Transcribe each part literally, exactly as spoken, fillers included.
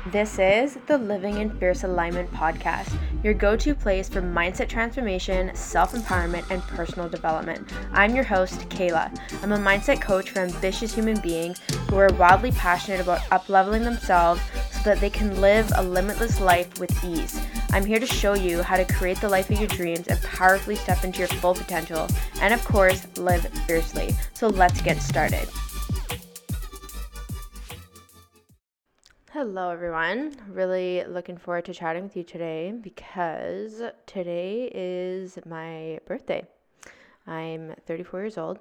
This is the Living in Fierce Alignment podcast, your go-to place for mindset transformation, self-empowerment, and personal development. I'm your host, Kayla. I'm a mindset coach for ambitious human beings who are wildly passionate about up-leveling themselves so that they can live a limitless life with ease. I'm here to show you how to create the life of your dreams and powerfully step into your full potential, and of course, live fiercely. So let's get started. Hello everyone, really looking forward to chatting with you today because today is my birthday. I'm thirty-four years old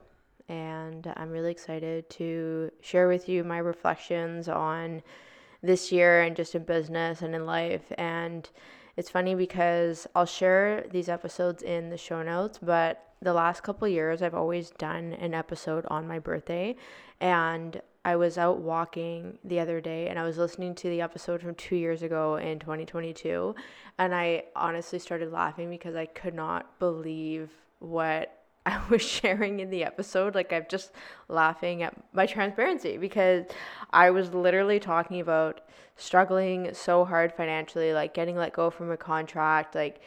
and I'm really excited to share with you my reflections on this year and just in business and in life. And it's funny because I'll share these episodes in the show notes, but the last couple of years I've always done an episode on my birthday. And I was out walking the other day and I was listening to the episode from two years ago in twenty twenty-two. And I honestly started laughing because I could not believe what I was sharing in the episode. Like, I'm just laughing at my transparency because I was literally talking about struggling so hard financially, like getting let go from a contract, like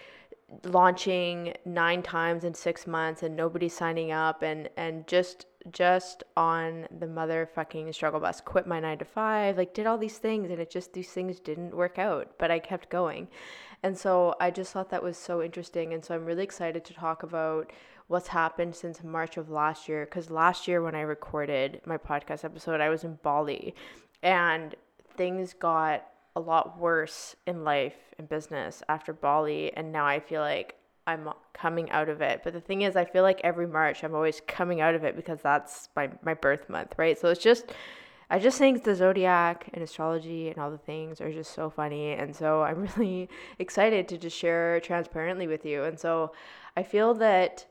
launching nine times in six months and nobody signing up, and and just just on the motherfucking struggle bus. Quit my nine to five, like did all these things, and it just these things didn't work out, but I kept going. And so I just thought that was so interesting, and so I'm really excited to talk about what's happened since March of last year, because last year when I recorded my podcast episode, I was in Bali and things got a lot worse in life and business after Bali, and now I feel like I'm coming out of it. But the thing is, I feel like every March I'm always coming out of it because that's my, my birth month, right? So it's just, I just think the zodiac and astrology and all the things are just so funny. And so I'm really excited to just share transparently with you. And so I feel that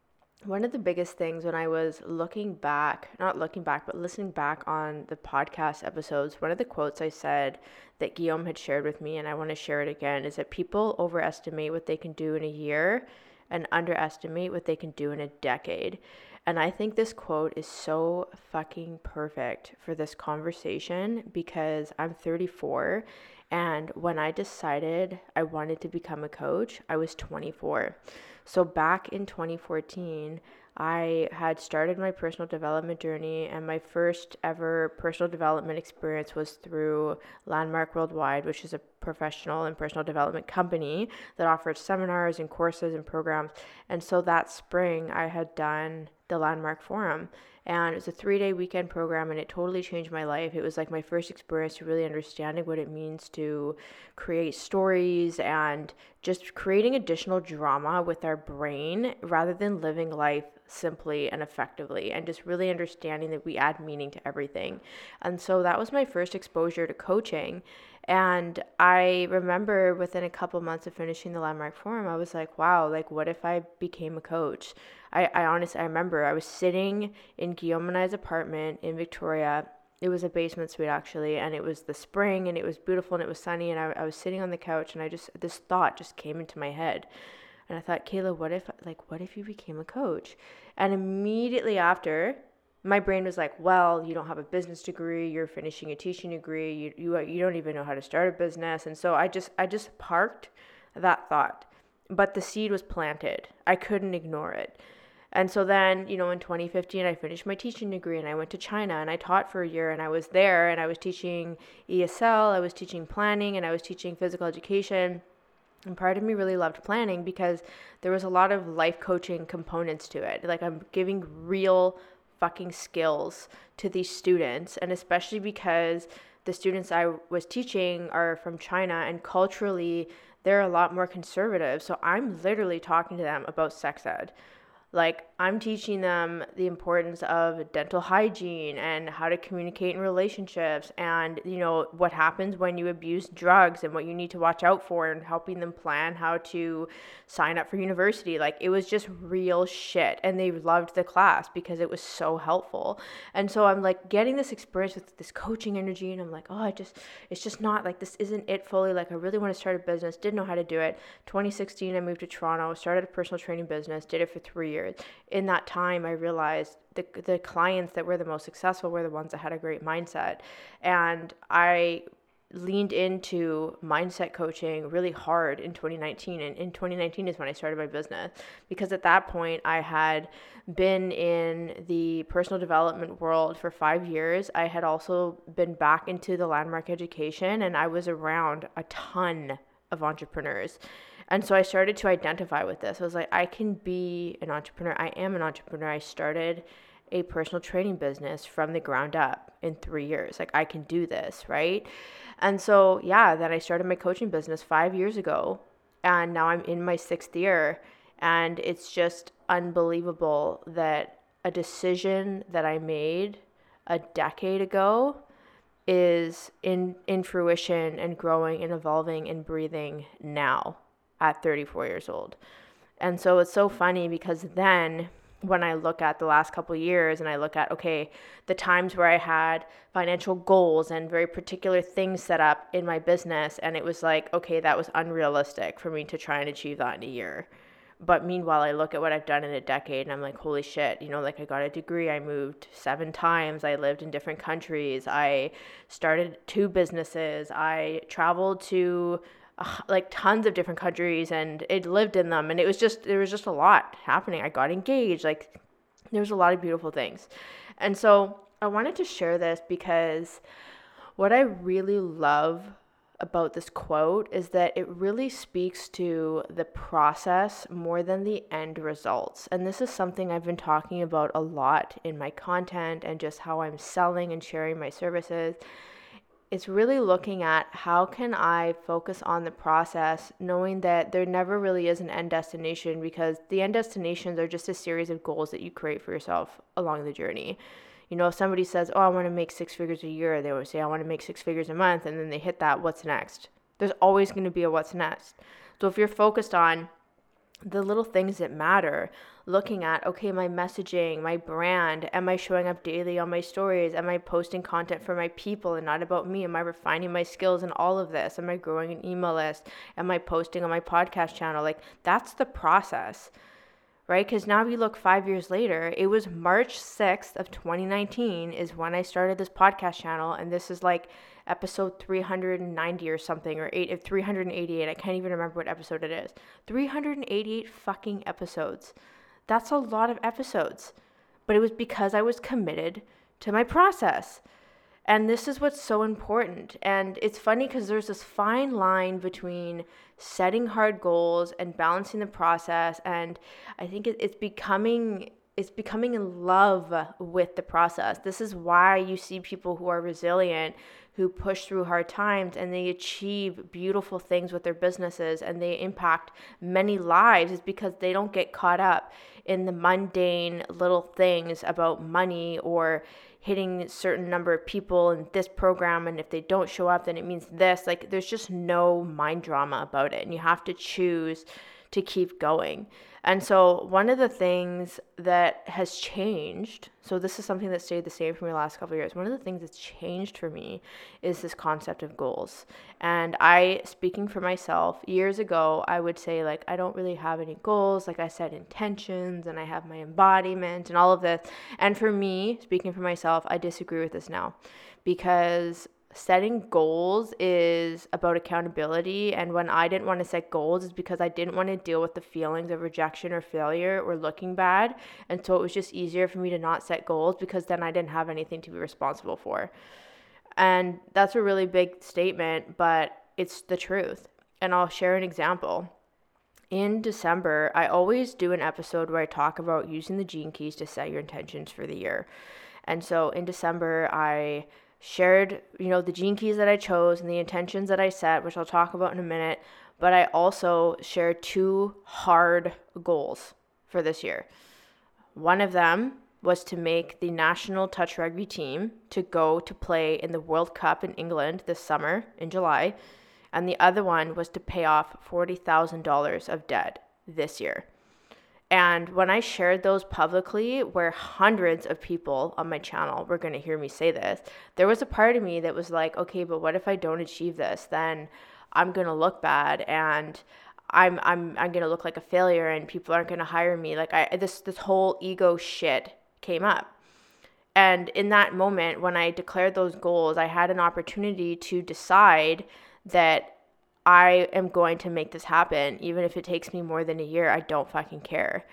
one of the biggest things when I was looking back, not looking back, but listening back on the podcast episodes, one of the quotes I said that Guillaume had shared with me, and I want to share it again, is that people overestimate what they can do in a year and underestimate what they can do in a decade. And I think this quote is so fucking perfect for this conversation because I'm thirty-four, and when I decided I wanted to become a coach, I was twenty-four. So back in twenty fourteen, I had started my personal development journey, and my first ever personal development experience was through Landmark Worldwide, which is a professional and personal development company that offers seminars and courses and programs. And so that spring, I had done the Landmark Forum, and it was a three-day weekend program, and it totally changed my life. It was like my first experience to really understanding what it means to create stories and just creating additional drama with our brain rather than living life simply and effectively, and just really understanding that we add meaning to everything. And so that was my first exposure to coaching. And I remember within a couple months of finishing the Landmark Forum, I was like, wow, like what if I became a coach? I, I honestly, I remember I was sitting in Guillaume and I's apartment in Victoria. It was a basement suite actually, and it was the spring, and it was beautiful, and it was sunny, and I, I was sitting on the couch, and I just, this thought just came into my head. And I thought, Kayla, what if, like, what if you became a coach? And immediately after, my brain was like, well, you don't have a business degree, you're finishing a teaching degree, you you you don't even know how to start a business. And so I just I just parked that thought. But the seed was planted. I couldn't ignore it. And so then, you know, in twenty fifteen, I finished my teaching degree and I went to China and I taught for a year, and I was there and I was teaching E S L, I was teaching planning, and I was teaching physical education. And part of me really loved planning because there was a lot of life coaching components to it. Like, I'm giving real fucking skills to these students, and especially because the students I was teaching are from China, and culturally they're a lot more conservative. So I'm literally talking to them about sex ed. Like, I'm teaching them the importance of dental hygiene and how to communicate in relationships, and, you know, what happens when you abuse drugs and what you need to watch out for, and helping them plan how to sign up for university. Like, it was just real shit, and they loved the class because it was so helpful. And so I'm like getting this experience with this coaching energy, and I'm like, oh, I just, it's just not like, this isn't it fully. Like, I really want to start a business, didn't know how to do it. twenty sixteen, I moved to Toronto, started a personal training business, did it for three years. In that time, I realized the the clients that were the most successful were the ones that had a great mindset. And I leaned into mindset coaching really hard in twenty nineteen. And in twenty nineteen is when I started my business, because at that point I had been in the personal development world for five years. I had also been back into the landmark education, and I was around a ton of entrepreneurs. And so I started to identify with this. I was like, I can be an entrepreneur. I am an entrepreneur. I started a personal training business from the ground up in three years. Like, I can do this, right? And so, yeah, then I started my coaching business five years ago, and now I'm in my sixth year. And it's just unbelievable that a decision that I made a decade ago is in, in fruition and growing and evolving and breathing now at thirty-four years old. And so it's so funny, because then when I look at the last couple of years and I look at, okay, the times where I had financial goals and very particular things set up in my business, and it was like, okay, that was unrealistic for me to try and achieve that in a year. But meanwhile, I look at what I've done in a decade and I'm like, holy shit, you know, like I got a degree, I moved seven times, I lived in different countries, I started two businesses, I traveled to uh, like tons of different countries and it lived in them. And it was just, there was just a lot happening. I got engaged, like there was a lot of beautiful things. And so I wanted to share this because what I really love about this quote is that it really speaks to the process more than the end results. And this is something I've been talking about a lot in my content and just how I'm selling and sharing my services. It's really looking at how can I focus on the process, knowing that there never really is an end destination, because the end destinations are just a series of goals that you create for yourself along the journey. You know, if somebody says, oh, I want to make six figures a year, they would say, I want to make six figures a month, and then they hit that, what's next? There's always going to be a what's next. So if you're focused on the little things that matter, looking at, okay, my messaging, my brand, am I showing up daily on my stories? Am I posting content for my people and not about me? Am I refining my skills in all of this? Am I growing an email list? Am I posting on my podcast channel? Like, that's the process. Right? Because now we look five years later, it was March sixth of twenty nineteen is when I started this podcast channel. And this is like episode three hundred ninety or something, or eight, three hundred eighty-eight. I can't even remember what episode it is. three hundred eighty-eight fucking episodes. That's a lot of episodes. But it was because I was committed to my process. And this is what's so important. And it's funny because there's this fine line between setting hard goals and balancing the process. And I think it's becoming it's becoming in love with the process. This is why you see people who are resilient, who push through hard times, and they achieve beautiful things with their businesses and they impact many lives, is because they don't get caught up in the mundane little things about money or hitting a certain number of people in this program, and if they don't show up, then it means this. Like, there's just no mind drama about it, and you have to choose to keep going. And so one of the things that has changed, so this is something that stayed the same for me the last couple of years. One of the things that's changed for me is this concept of goals. And I, speaking for myself, years ago, I would say, like, I don't really have any goals. Like, I set intentions and I have my embodiment and all of this. And for me, speaking for myself, I disagree with this now, because setting goals is about accountability. And when I didn't want to set goals, is because I didn't want to deal with the feelings of rejection or failure or looking bad. And so it was just easier for me to not set goals, because then I didn't have anything to be responsible for. And that's a really big statement, but it's the truth. And I'll share an example. In December, I always do an episode where I talk about using the Gene Keys to set your intentions for the year. And so in December, I shared, you know, the Gene Keys that I chose and the intentions that I set, which I'll talk about in a minute. But I also shared two hard goals for this year. One of them was to make the national touch rugby team to go to play in the World Cup in England this summer in July. And the other one was to pay off forty thousand dollars of debt this year. And when I shared those publicly, where hundreds of people on my channel were going to hear me say this, there was a part of me that was like, okay, but what if I don't achieve this? Then I'm going to look bad, and I'm I'm I'm going to look like a failure, and people aren't going to hire me. Like, I this this whole ego shit came up. And in that moment, when I declared those goals, I had an opportunity to decide that I am going to make this happen. Even if it takes me more than a year, I don't fucking care.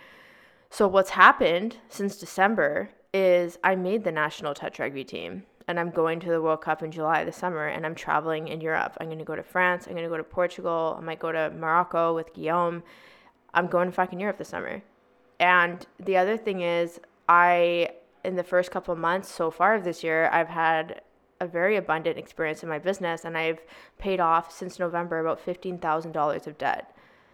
So what's happened since December is I made the national touch rugby team, and I'm going to the World Cup in July this summer, and I'm traveling in Europe. I'm going to go to France. I'm going to go to Portugal. I might go to Morocco with Guillaume. I'm going to fucking Europe this summer. And the other thing is, I, in the first couple of months so far of this year, I've had a very abundant experience in my business, and I've paid off since November about fifteen thousand dollars of debt.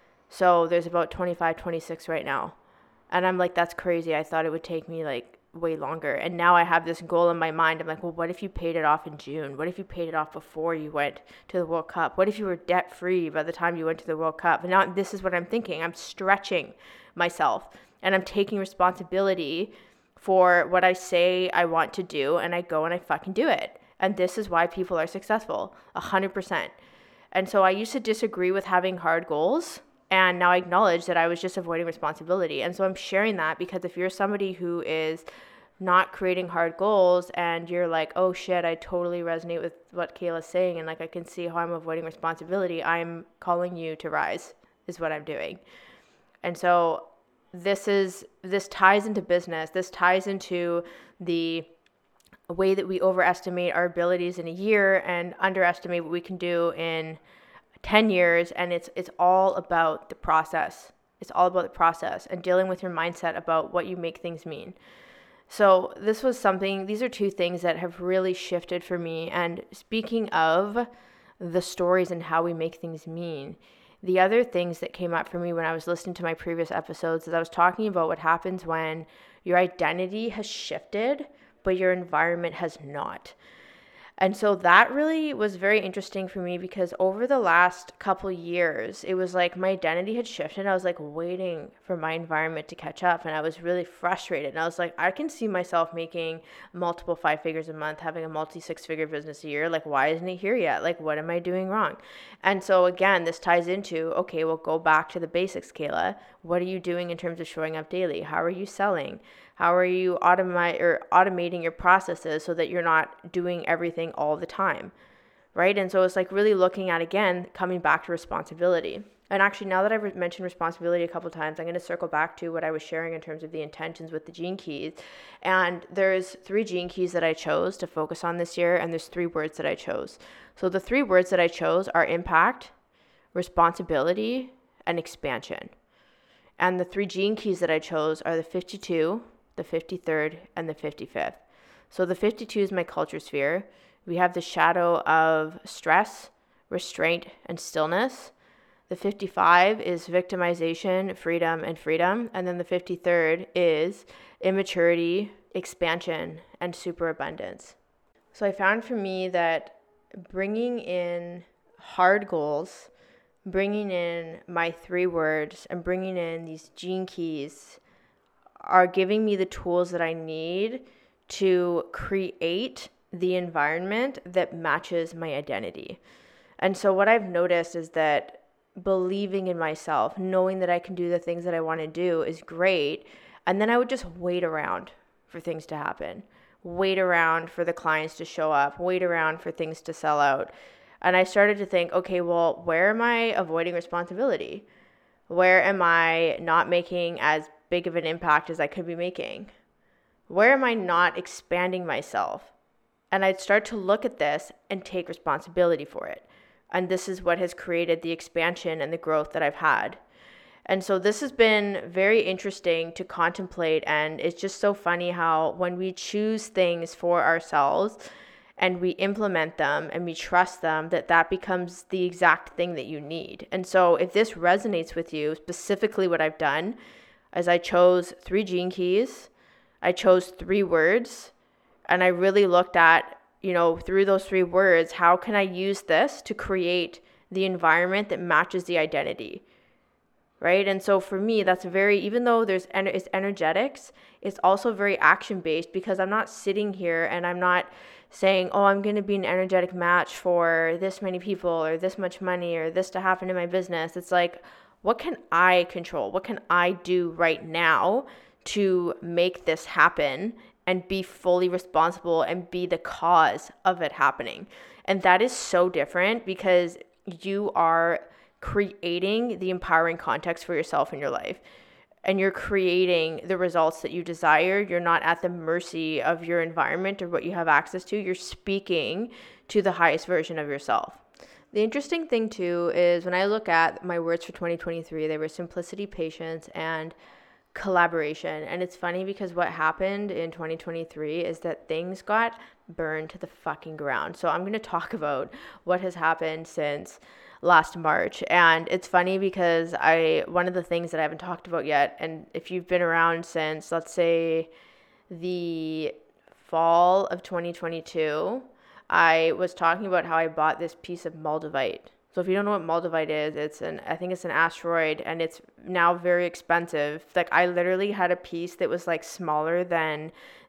So there's about twenty-five, twenty-six right now. And I'm like, that's crazy. I thought it would take me like way longer. And now I have this goal in my mind. I'm like, well, what if you paid it off in June? What if you paid it off before you went to the World Cup? What if you were debt free by the time you went to the World Cup? And now this is what I'm thinking. I'm stretching myself, and I'm taking responsibility for what I say I want to do, and I go and I fucking do it. And this is why people are successful, one hundred percent. And so I used to disagree with having hard goals, and now I acknowledge that I was just avoiding responsibility. And so I'm sharing that because if you're somebody who is not creating hard goals and you're like, oh shit, I totally resonate with what Kayla's saying, and like I can see how I'm avoiding responsibility, I'm calling you to rise, is what I'm doing. And so this is this ties into business. This ties into the way that we overestimate our abilities in a year and underestimate what we can do in ten years. And it's it's all about the process. It's all about the process and dealing with your mindset about what you make things mean. So this was something, these are two things that have really shifted for me. And speaking of the stories and how we make things mean, the other things that came up for me when I was listening to my previous episodes is I was talking about what happens when your identity has shifted, but your environment has not. And so that really was very interesting for me because over the last couple years, it was like my identity had shifted. I was like waiting for my environment to catch up, and I was really frustrated. And I was like, I can see myself making multiple five figures a month, having a multi six figure business a year. Like, why isn't it here yet? Like, what am I doing wrong? And so again, this ties into, okay, well, go back to the basics, Kayla. What are you doing in terms of showing up daily? How are you selling? How are you automate or automating your processes so that you're not doing everything all the time, right? And so it's like really looking at, again, coming back to responsibility. And actually, now that I've mentioned responsibility a couple of times, I'm going to circle back to what I was sharing in terms of the intentions with the gene keys. And there's three gene keys that I chose to focus on this year, and there's three words that I chose. So the three words that I chose are impact, responsibility, and expansion. And the three gene keys that I chose are the fifty-two, the fifty-third, and the fifty-fifth. So the fifty-two is my culture sphere. We have the shadow of stress, restraint, and stillness. The fifty-five is victimization, freedom, and freedom. And then the fifty-third is immaturity, expansion, and superabundance. So I found for me that bringing in hard goals, bringing in my three words, and bringing in these gene keys are giving me the tools that I need to create the environment that matches my identity. And so what I've noticed is that believing in myself, knowing that I can do the things that I want to do is great. And then I would just wait around for things to happen, wait around for the clients to show up, wait around for things to sell out. And I started to think, okay, well, where am I avoiding responsibility? Where am I not making as big of an impact as I could be making? Where am I not expanding myself? And I'd start to look at this and take responsibility for it. And this is what has created the expansion and the growth that I've had. And so this has been very interesting to contemplate. And it's just so funny how when we choose things for ourselves and we implement them and we trust them, that that becomes the exact thing that you need. And so if this resonates with you, specifically what I've done is I chose three gene keys, I chose three words, and I really looked at, you know, through those three words, how can I use this to create the environment that matches the identity, right? And so for me, that's very, even though there's it's energetics, it's also very action-based because I'm not sitting here and I'm not saying, oh, I'm going to be an energetic match for this many people or this much money or this to happen in my business. It's like, what can I control? What can I do right now to make this happen and be fully responsible and be the cause of it happening. And that is so different because you are creating the empowering context for yourself in your life. And you're creating the results that you desire. You're not at the mercy of your environment or what you have access to. You're speaking to the highest version of yourself. The interesting thing too is when I look at my words for twenty twenty-three, they were simplicity, patience, and collaboration. And it's funny because what happened in twenty twenty-three is that things got burned to the fucking ground. So I'm going to talk about what has happened since last March. And it's funny because I one of the things that I haven't talked about yet, and if you've been around since, let's say, the fall of twenty twenty-two, I was talking about how I bought this piece of Moldavite. So if you don't know what Moldavite is, it's an I think it's an asteroid, and it's now very expensive. Like I literally had a piece that was like smaller than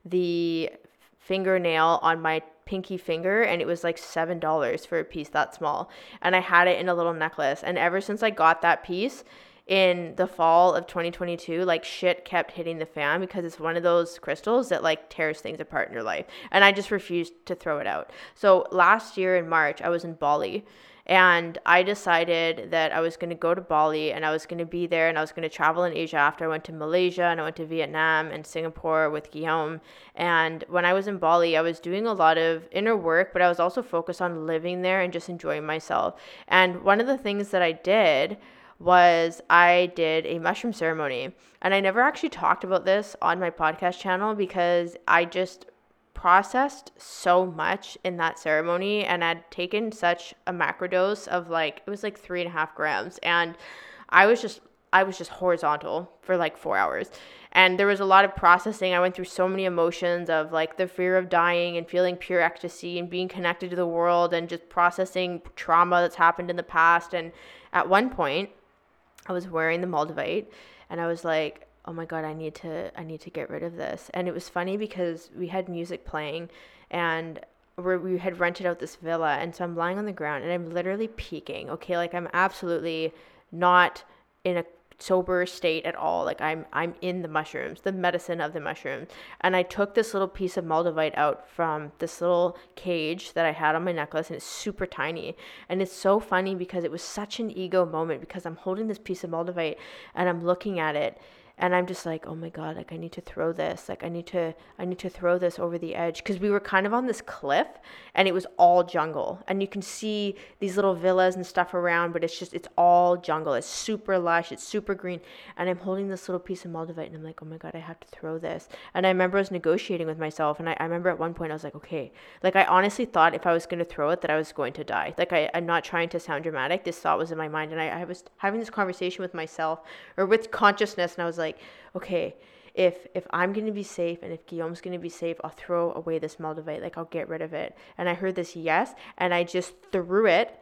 the fingernail on my pinky finger, and it was like seven dollars for a piece that small, and I had it in a little necklace. And ever since I got that piece in the fall of twenty twenty-two, like shit kept hitting the fan because it's one of those crystals that like tears things apart in your life, and I just refused to throw it out. So last year in March I was in Bali, and I decided that I was going to go to Bali, and I was going to be there, and I was going to travel in Asia after. I went to Malaysia, and I went to Vietnam and Singapore with Guillaume. And when I was in Bali, I was doing a lot of inner work, but I was also focused on living there and just enjoying myself. And one of the things that I did was I did a mushroom ceremony. And I never actually talked about this on my podcast channel because I just processed so much in that ceremony, and I'd taken such a macrodose of like, it was like three and a half grams. And I was just, I was just horizontal for like four hours. And there was a lot of processing. I went through so many emotions of like the fear of dying and feeling pure ecstasy and being connected to the world and just processing trauma that's happened in the past. And at one point I was wearing the Moldavite, and I was like, oh my God, I need to, I need to get rid of this. And it was funny because we had music playing, and we we had rented out this villa. And so I'm lying on the ground, and I'm literally peeking. Okay. Like I'm absolutely not in a sober state at all. Like I'm, I'm in the mushrooms, the medicine of the mushrooms. And I took this little piece of Moldavite out from this little cage that I had on my necklace, and it's super tiny. And it's so funny because it was such an ego moment because I'm holding this piece of Moldavite and I'm looking at it. And I'm just like, oh my God, like I need to throw this. Like I need to, I need to throw this over the edge. Cause we were kind of on this cliff, and it was all jungle, and you can see these little villas and stuff around, but it's just, it's all jungle. It's super lush. It's super green. And I'm holding this little piece of Moldavite, and I'm like, oh my God, I have to throw this. And I remember I was negotiating with myself. And I, I remember at one point I was like, okay, like I honestly thought if I was going to throw it that I was going to die. Like I, I'm not trying to sound dramatic. This thought was in my mind. And I, I was having this conversation with myself or with consciousness. And I was like, like, okay, if if I'm going to be safe and if Guillaume's going to be safe, I'll throw away this Moldavite. Like, I'll get rid of it. And I heard this yes, and I just threw it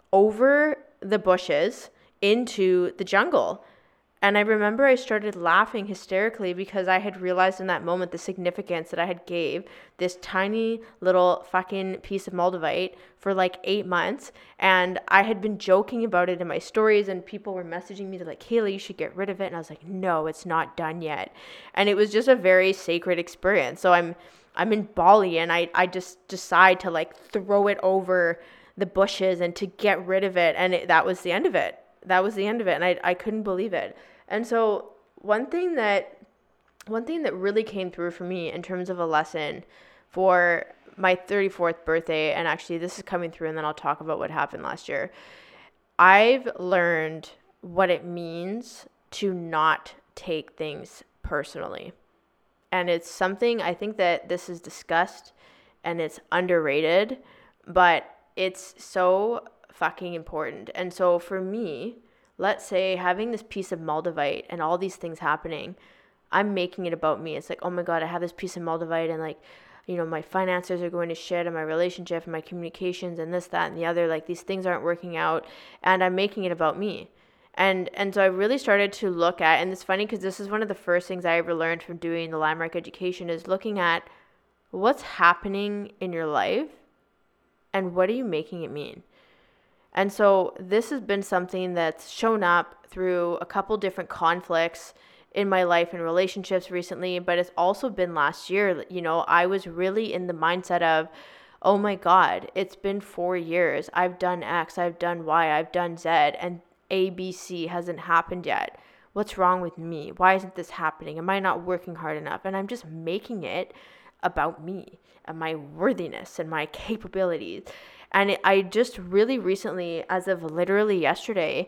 over the bushes into the jungle. And I remember I started laughing hysterically because I had realized in that moment the significance that I had gave this tiny little fucking piece of Moldavite for like eight months. And I had been joking about it in my stories, and people were messaging me. They're like, Kayla, you should get rid of it. And I was like, no, it's not done yet. And it was just a very sacred experience. So I'm I'm in Bali, and I, I just decide to like throw it over the bushes and to get rid of it. And it, that was the end of it. That was the end of it. And I I couldn't believe it. And so one thing that one thing that really came through for me in terms of a lesson for my thirty-fourth birthday, and actually this is coming through and then I'll talk about what happened last year. I've learned what it means to not take things personally. And it's something I think that this is discussed and it's underrated, but it's so fucking important. And so for me, let's say having this piece of Moldavite and all these things happening, I'm making it about me. It's like, oh my God, I have this piece of Moldavite, and like, you know, my finances are going to shit, and my relationship and my communications and this, that, and the other, like these things aren't working out, and I'm making it about me. And and so I really started to look at, and it's funny because this is one of the first things I ever learned from doing the Landmark education is looking at what's happening in your life and what are you making it mean. And so this has been something that's shown up through a couple different conflicts in my life and relationships recently, but it's also been last year. You know, I was really in the mindset of, oh my God, it's been four years. I've done X, I've done Y, I've done Z, and A, B, C hasn't happened yet. What's wrong with me? Why isn't this happening? Am I not working hard enough? And I'm just making it about me and my worthiness and my capabilities. And it, I just really recently, as of literally yesterday,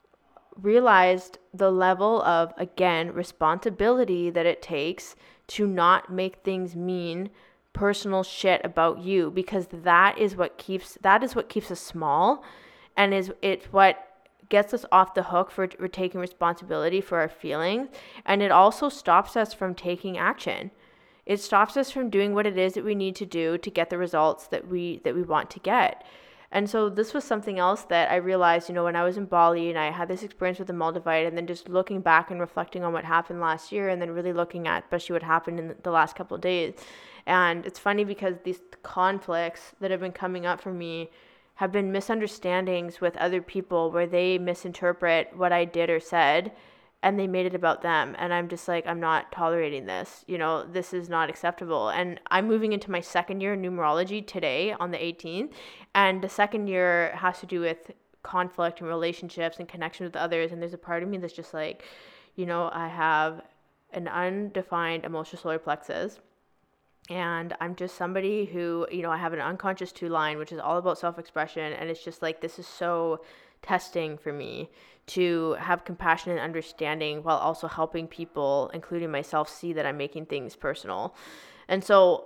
realized the level of, again, responsibility that it takes to not make things mean personal shit about you, because that is what keeps that is what keeps us small, and is it's what gets us off the hook for, for taking responsibility for our feelings. And it also stops us from taking action. It stops us from doing what it is that we need to do to get the results that we that we want to get. And so this was something else that I realized, you know, when I was in Bali and I had this experience with the Moldavite, and then just looking back and reflecting on what happened last year, and then really looking at especially what happened in the last couple of days. And it's funny because these conflicts that have been coming up for me have been misunderstandings with other people where they misinterpret what I did or said, and they made it about them. And I'm just like, I'm not tolerating this. You know, this is not acceptable. And I'm moving into my second year in numerology today on the eighteenth. And the second year has to do with conflict and relationships and connection with others. And there's a part of me that's just like, you know, I have an undefined emotional solar plexus. And I'm just somebody who, you know, I have an unconscious two line, which is all about self-expression. And it's just like, this is so testing for me to have compassion and understanding while also helping people, including myself, see that I'm making things personal. And so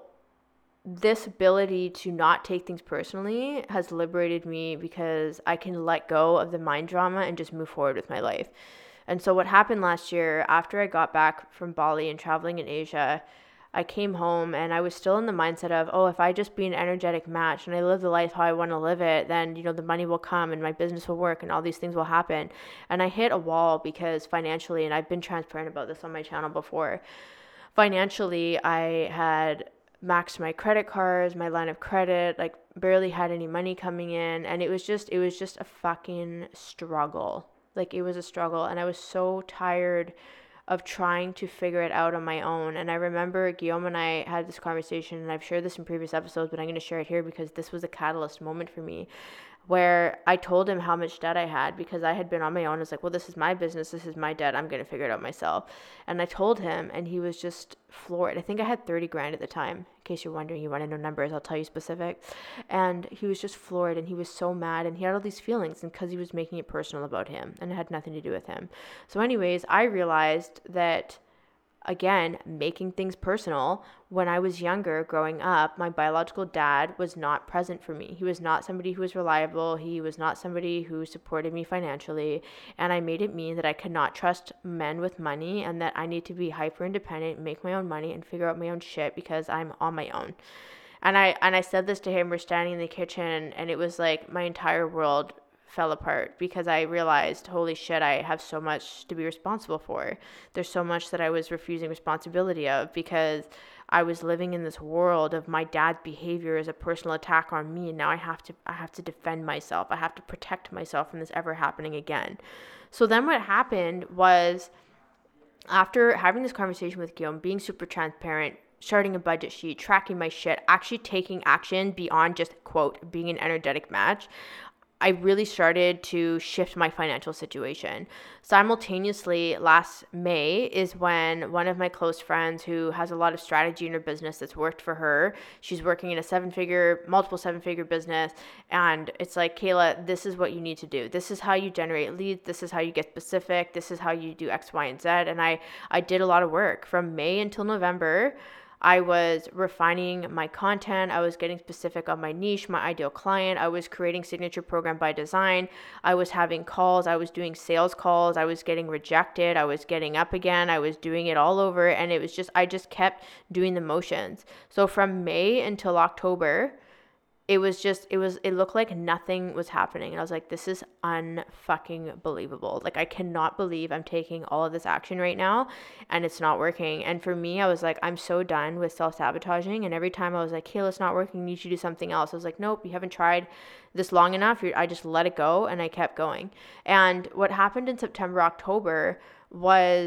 this ability to not take things personally has liberated me, because I can let go of the mind drama and just move forward with my life. And so what happened last year, after I got back from Bali and traveling in Asia, I came home and I was still in the mindset of, oh, if I just be an energetic match and I live the life how I want to live it, then, you know, the money will come and my business will work and all these things will happen. And I hit a wall because financially, and I've been transparent about this on my channel before, financially, I had maxed my credit cards, my line of credit, like barely had any money coming in. And it was just, it was just a fucking struggle. Like it was a struggle. And I was so tired of trying to figure it out on my own. And I remember Guillaume and I had this conversation, and I've shared this in previous episodes, but I'm going to share it here because this was a catalyst moment for me, where I told him how much debt I had, because I had been on my own. I was like, well, this is my business. This is my debt. I'm going to figure it out myself. And I told him, and he was just floored. I think I had thirty grand at the time. In case you're wondering, you want to know numbers, I'll tell you specific. And he was just floored, and he was so mad, and he had all these feelings, and because he was making it personal about him, and it had nothing to do with him. So anyways, I realized that, again, making things personal, when I was younger, growing up, my biological dad was not present for me. He was not somebody who was reliable. He was not somebody who supported me financially. And I made it mean that I could not trust men with money, and that I need to be hyper independent, make my own money, and figure out my own shit because I'm on my own. And I and I said this to him. We're standing in the kitchen, and it was like my entire world fell apart, because I realized, holy shit, I have so much to be responsible for. There's so much that I was refusing responsibility of, because I was living in this world of my dad's behavior as a personal attack on me, and now I have to I have to defend myself. I have to protect myself from this ever happening again. So then what happened was, after having this conversation with Guillaume, being super transparent, starting a budget sheet, tracking my shit, actually taking action beyond just, quote, being an energetic match, I really started to shift my financial situation. Simultaneously, last May is when one of my close friends, who has a lot of strategy in her business that's worked for her, she's working in a seven-figure, multiple seven-figure business, and it's like, Kayla, this is what you need to do. This is how you generate leads. This is how you get specific. This is how you do X, Y, and Z. And I, I did a lot of work from May until November. I was refining my content. I was getting specific on my niche, my ideal client. I was creating Signature Program by Design. I was having calls. I was doing sales calls. I was getting rejected. I was getting up again. I was doing it all over. And it was just, I just kept doing the motions. So from May until October, it was just, it was, it looked like nothing was happening. And I was like, this is unfucking believable. Like, I cannot believe I'm taking all of this action right now and it's not working. And for me, I was like, I'm so done with self-sabotaging. And every time I was like, hey, it's not working, you need to do something else. I was like, nope, you haven't tried this long enough. I just let it go, and I kept going. And what happened in September, October was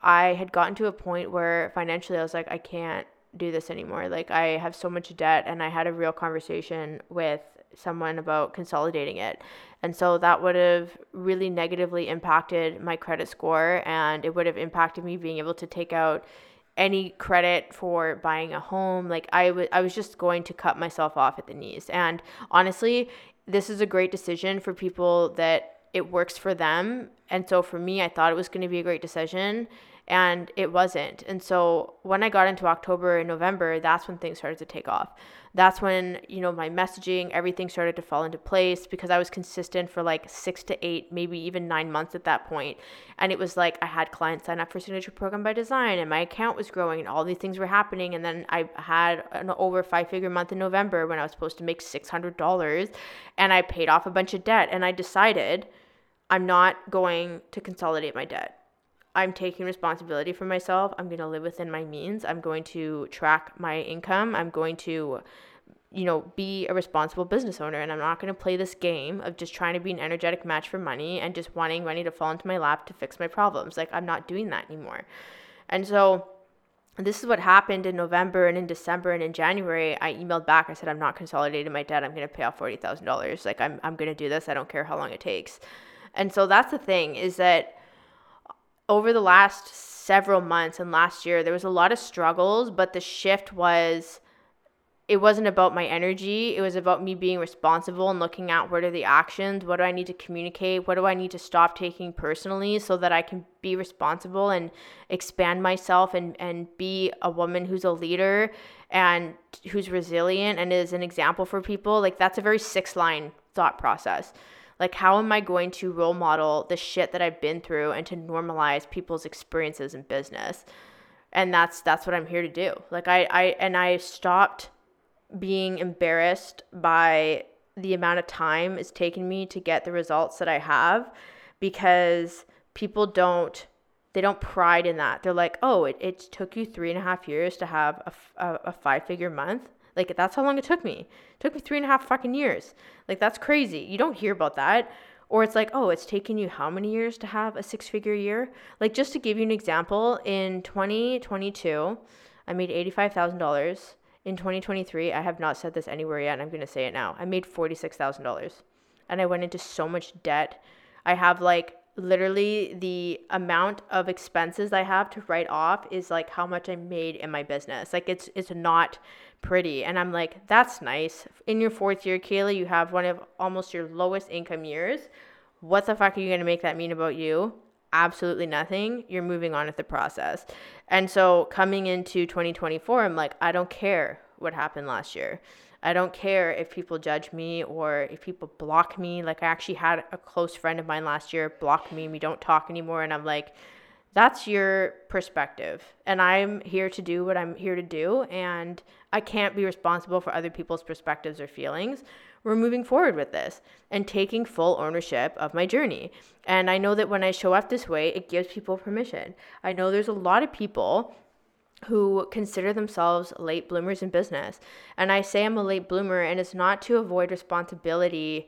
I had gotten to a point where financially I was like, I can't do this anymore. Like I have so much debt, and I had a real conversation with someone about consolidating it. And so that would have really negatively impacted my credit score, and it would have impacted me being able to take out any credit for buying a home. Like I, w- I was just going to cut myself off at the knees. And honestly, this is a great decision for people that it works for them. And so for me, I thought it was going to be a great decision, and it wasn't. And so when I got into October and November, that's when things started to take off. That's when, you know, my messaging, everything started to fall into place, because I was consistent for like six to eight, maybe even nine months at that point. And it was like I had clients sign up for Signature Program by Design, and my account was growing, and all these things were happening. And then I had an over five figure month in November when I was supposed to make six hundred dollars, and I paid off a bunch of debt. And I decided I'm not going to consolidate my debt. I'm taking responsibility for myself. I'm going to live within my means. I'm going to track my income. I'm going to, you know, be a responsible business owner. And I'm not going to play this game of just trying to be an energetic match for money and just wanting money to fall into my lap to fix my problems. Like, I'm not doing that anymore. And so this is what happened in November, and in December and in January. I emailed back. I said, I'm not consolidating my debt. I'm going to pay off forty thousand dollars. Like, I'm, I'm going to do this. I don't care how long it takes. And so that's the thing, is that over the last several months and last year, there was a lot of struggles, but the shift was, it wasn't about my energy. It was about me being responsible and looking at what are the actions, what do I need to communicate, what do I need to stop taking personally, so that I can be responsible and expand myself and, and be a woman who's a leader and who's resilient and is an example for people. Like, that's a very six line thought process. Like, how am I going to role model the shit that I've been through and to normalize people's experiences in business? And that's that's what I'm here to do. Like, I, I and I stopped being embarrassed by the amount of time it's taken me to get the results that I have, because people don't, they don't pride in that. They're like, oh, it, it took you three and a half years to have a, a, a five figure month. Like, that's how long it took me. It took me three and a half fucking years. Like, that's crazy. You don't hear about that. Or it's like, oh, it's taken you how many years to have a six figure year? Like, just to give you an example, in twenty twenty-two, I made eighty-five thousand dollars. In twenty twenty-three, I have not said this anywhere yet, and I'm going to say it now. I made forty-six thousand dollars, and I went into so much debt. I have like literally the amount of expenses I have to write off is like how much I made in my business. Like, it's it's not pretty. And I'm like, that's nice. In your fourth year, Kayla, you have one of almost your lowest income years. What the fuck are you going to make that mean about you? Absolutely nothing. You're moving on with the process. And so coming into twenty twenty-four, I'm like, I don't care what happened last year. I don't care if people judge me or if people block me. Like, I actually had a close friend of mine last year block me. We don't talk anymore. And I'm like, that's your perspective. And I'm here to do what I'm here to do. And I can't be responsible for other people's perspectives or feelings. We're moving forward with this and taking full ownership of my journey. And I know that when I show up this way, it gives people permission. I know there's a lot of people who consider themselves late bloomers in business. And I say I'm a late bloomer, and it's not to avoid responsibility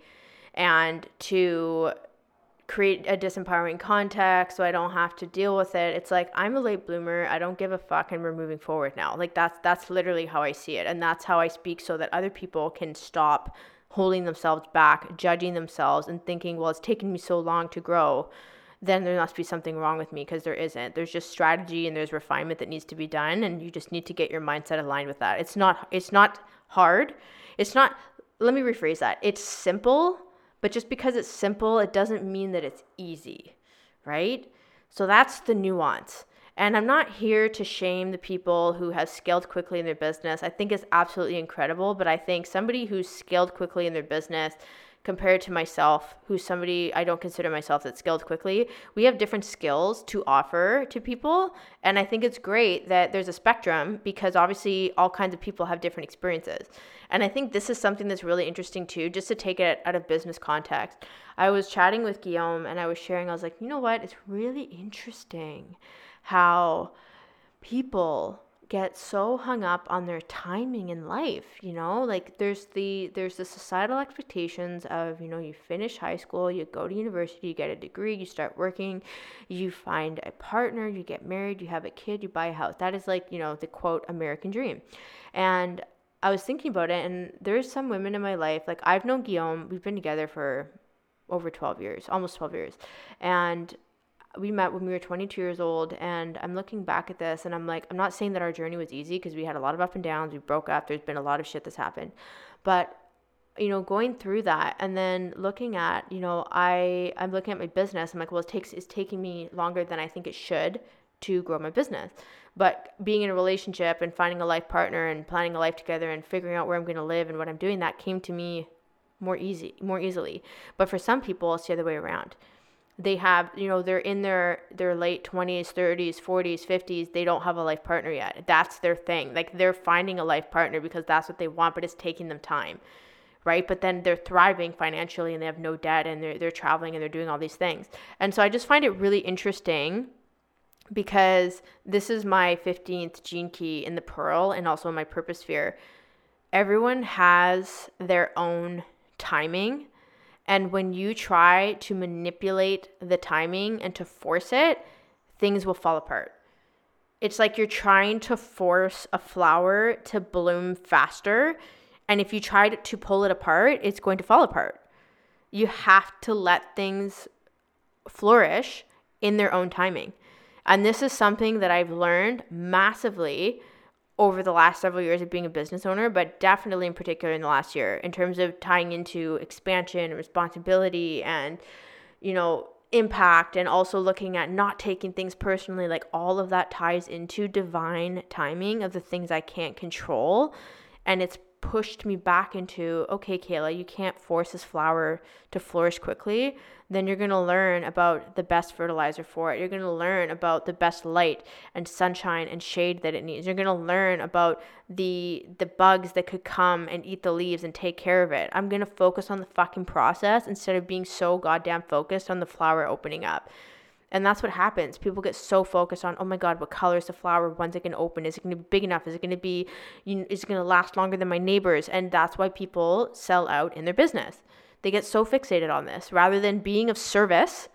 and to create a disempowering context so I don't have to deal with it. It's like, I'm a late bloomer. I don't give a fuck, and we're moving forward now. Like, that's that's literally how I see it. And that's how I speak, so that other people can stop holding themselves back, judging themselves, and thinking, well, it's taken me so long to grow, then there must be something wrong with me, because there isn't. There's just strategy and there's refinement that needs to be done, and you just need to get your mindset aligned with that. It's not it's not hard. It's not, let me rephrase that. It's simple, but just because it's simple, it doesn't mean that it's easy, right? So that's the nuance. And I'm not here to shame the people who have scaled quickly in their business. I think it's absolutely incredible, but I think somebody who's scaled quickly in their business compared to myself, who's somebody, I don't consider myself that scaled quickly, we have different skills to offer to people. And I think it's great that there's a spectrum, because obviously all kinds of people have different experiences. And I think this is something that's really interesting too, just to take it out of business context. I was chatting with Guillaume, and I was sharing, I was like, you know what? It's really interesting how people get so hung up on their timing in life, you know, like there's the there's the societal expectations of, you know, you finish high school, you go to university, you get a degree, you start working, you find a partner, you get married, you have a kid, you buy a house. That is like, you know, the quote American dream. And I was thinking about it, and there's some women in my life, like I've known Guillaume, we've been together for over twelve years, almost twelve years. And we met when we were twenty-two years old, and I'm looking back at this and I'm like, I'm not saying that our journey was easy, because we had a lot of up and downs. We broke up. There's been a lot of shit that's happened. But, you know, going through that and then looking at, you know, I, I'm looking at my business. I'm like, well, it takes, it's taking me longer than I think it should to grow my business. But being in a relationship and finding a life partner and planning a life together and figuring out where I'm going to live and what I'm doing, that came to me more easy, more easily. But for some people, it's the other way around. They have, you know, they're in their, their late twenties, thirties, forties, fifties. They don't have a life partner yet. That's their thing. Like they're finding a life partner because that's what they want, but it's taking them time, right? But then they're thriving financially and they have no debt and they're, they're traveling and they're doing all these things. And so I just find it really interesting, because this is my fifteenth gene key in the Pearl and also in my purpose sphere. Everyone has their own timing. And when you try to manipulate the timing and to force it, things will fall apart. It's like you're trying to force a flower to bloom faster. And if you try to pull it apart, it's going to fall apart. You have to let things flourish in their own timing. And this is something that I've learned massively over the last several years of being a business owner, but definitely in particular in the last year, in terms of tying into expansion and responsibility and, you know, impact, and also looking at not taking things personally. Like all of that ties into divine timing of the things I can't control. And it's pushed me back into, okay, Kayla, you can't force this flower to flourish quickly. Then you're going to learn about the best fertilizer for it. You're going to learn about the best light and sunshine and shade that it needs. You're going to learn about the the bugs that could come and eat the leaves and take care of it. I'm going to focus on the fucking process instead of being so goddamn focused on the flower opening up. And that's what happens. People get so focused on, oh my God, what color is the flower? When's it going to open? Is it going to be big enough? Is it going to be, you know, is it going to last longer than my neighbors? And that's why people sell out in their business. They get so fixated on this. Rather than being of service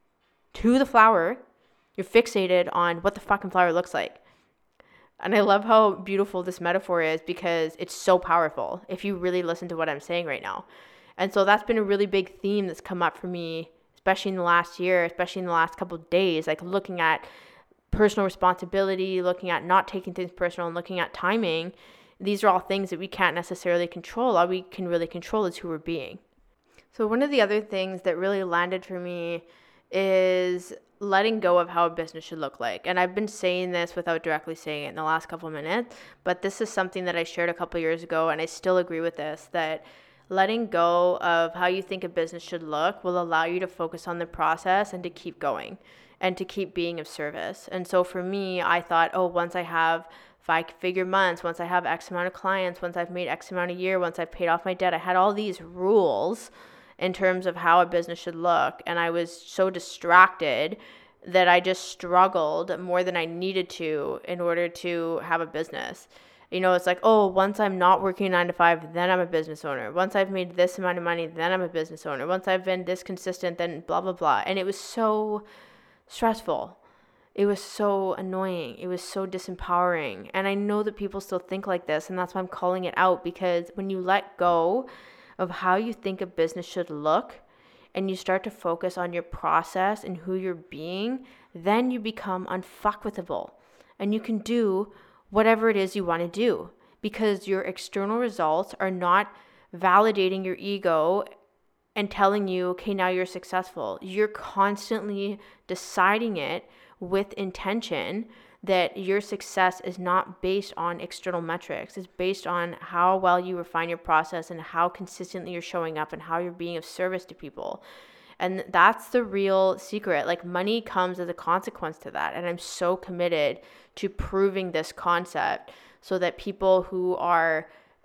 to the flower, you're fixated on what the fucking flower looks like. And I love how beautiful this metaphor is, because it's so powerful if you really listen to what I'm saying right now. And so that's been a really big theme that's come up for me, especially in the last year, especially in the last couple of days, like looking at personal responsibility, looking at not taking things personal, and looking at timing. These are all things that we can't necessarily control. All we can really control is who we're being. So one of the other things that really landed for me is letting go of how a business should look like. And I've been saying this without directly saying it in the last couple of minutes, but this is something that I shared a couple of years ago, and I still agree with this, that letting go of how you think a business should look will allow you to focus on the process and to keep going and to keep being of service. And so for me, I thought, oh, once I have five figure months, once I have X amount of clients, once I've made X amount a year, once I've paid off my debt, I had all these rules in terms of how a business should look. And I was so distracted that I just struggled more than I needed to in order to have a business. You know, it's like, oh, once I'm not working nine to five, then I'm a business owner. Once I've made this amount of money, then I'm a business owner. Once I've been this consistent, then blah, blah, blah. And it was so stressful. It was so annoying. It was so disempowering. And I know that people still think like this, and that's why I'm calling it out, because when you let go of how you think a business should look and you start to focus on your process and who you're being, then you become unfuckwithable and you can do whatever it is you want to do, because your external results are not validating your ego and telling you, okay, now you're successful. You're constantly deciding it with intention that your success is not based on external metrics. It's based on how well you refine your process and how consistently you're showing up and how you're being of service to people. And that's the real secret. Like, money comes as a consequence to that. And I'm so committed to proving this concept so that people who are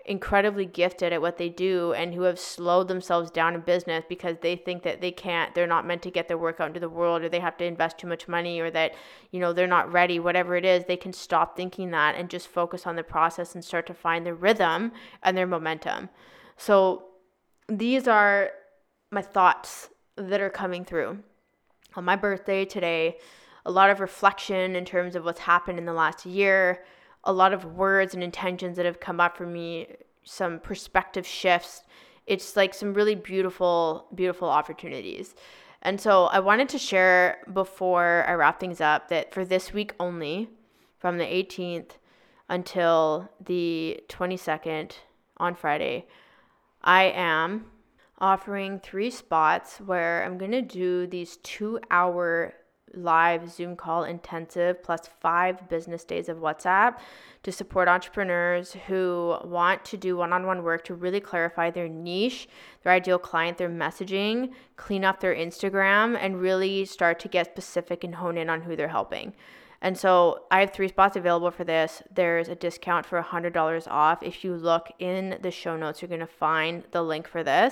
incredibly gifted at what they do and who have slowed themselves down in business because they think that they can't, they're not meant to get their work out into the world, or they have to invest too much money, or that, you know, they're not ready, whatever it is, they can stop thinking that and just focus on the process and start to find their rhythm and their momentum. So these are my thoughts that are coming through on my birthday today. A lot of reflection in terms of what's happened in the last year, a lot of words and intentions that have come up for me, some perspective shifts. It's like some really beautiful, beautiful opportunities. And so I wanted to share before I wrap things up that for this week only, from the eighteenth until the twenty-second on Friday, I am offering three spots where I'm going to do these two hour live Zoom call intensive plus five business days of WhatsApp to support entrepreneurs who want to do one-on-one work to really clarify their niche, their ideal client, their messaging, clean up their Instagram, and really start to get specific and hone in on who they're helping. And so I have three spots available for this. There's a discount for one hundred dollars off. If you look in the show notes, you're going to find the link for this.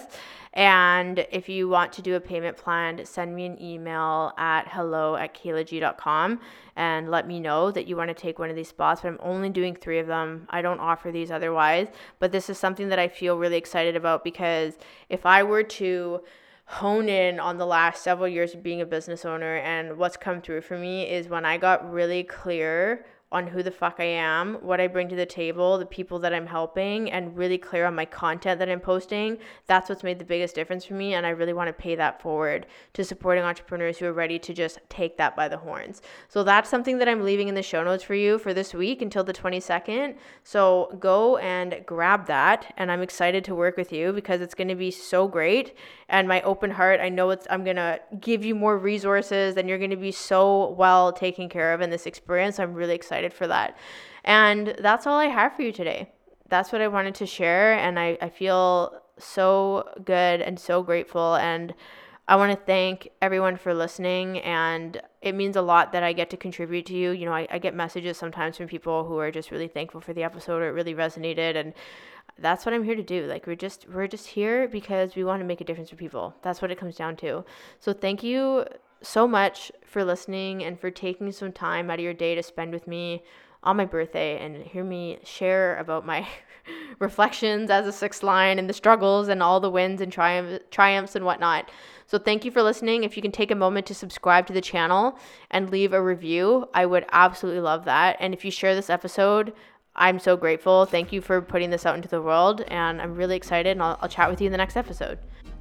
And if you want to do a payment plan, send me an email at hello at kayla g dot com and let me know that you want to take one of these spots. But I'm only doing three of them. I don't offer these otherwise. But this is something that I feel really excited about, because if I were to hone in on the last several years of being a business owner, and what's come through for me is when I got really clear on who the fuck I am, what I bring to the table, the people that I'm helping, and really clear on my content that I'm posting. That's what's made the biggest difference for me, and I really want to pay that forward to supporting entrepreneurs who are ready to just take that by the horns. So that's something that I'm leaving in the show notes for you for this week until the twenty-second. So go and grab that, and I'm excited to work with you because it's going to be so great. And my open heart, I know it's I'm going to give you more resources, and you're going to be so well taken care of in this experience. I'm really excited for that. And that's all I have for you today. That's what I wanted to share. And I, I feel so good and so grateful. And I want to thank everyone for listening. And it means a lot that I get to contribute to you. You know, I, I get messages sometimes from people who are just really thankful for the episode, or it really resonated. And that's what I'm here to do. Like, we're just, we're just here because we want to make a difference for people. That's what it comes down to. So thank you so much for listening and for taking some time out of your day to spend with me on my birthday and hear me share about my reflections as a sixth line and the struggles and all the wins and triumph, triumphs and whatnot. So thank you for listening. If you can take a moment to subscribe to the channel and leave a review, I would absolutely love that. And if you share this episode, I'm so grateful. Thank you for putting this out into the world, and I'm really excited, and I'll, I'll chat with you in the next episode.